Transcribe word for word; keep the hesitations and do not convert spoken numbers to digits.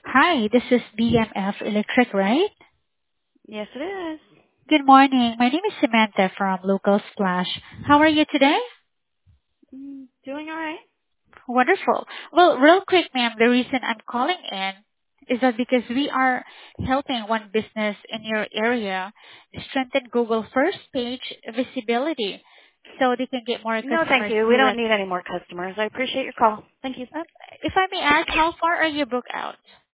Hi, this is B M F Electric, right? Yes, it is. Good morning. My name is Samantha from Local Splash. How are you today? Mm, doing all right. Wonderful. Well, real quick, ma'am, the reason I'm calling in is that because we are helping one business in your area strengthen Google first page visibility so they can get more No, thank customers you. We don't direct. need any more customers. I appreciate your call. Thank you. Uh, If I may ask, how far are you booked out?